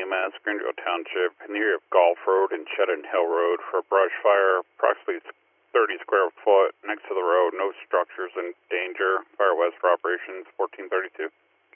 EMS, Greenville Township, near Golf Road and Cheddar Hill Road for a brush fire, approximately 30 square foot next to the road, no structures in danger. Fire west for operations 1432.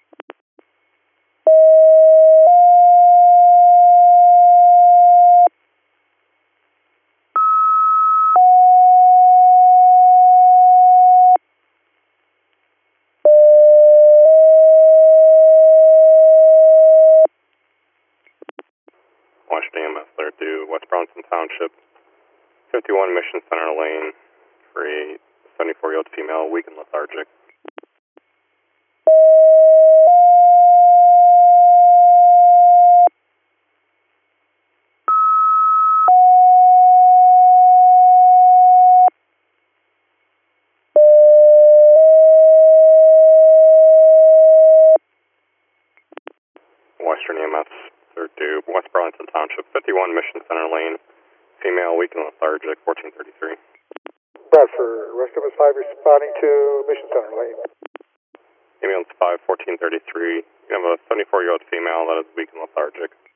Washington EMS 32, West Bronson Township, 51 Mission Center Lane for a 74-year-old female, weak and lethargic. Western EMS 32, West Burlington Township, 51 Mission Center Lane, female, weak and lethargic, 1433. Bradford, rest of us 5 responding to Mission Center Lane. Ambulance 5, 1433. You have a 74-year-old female that is weak and lethargic.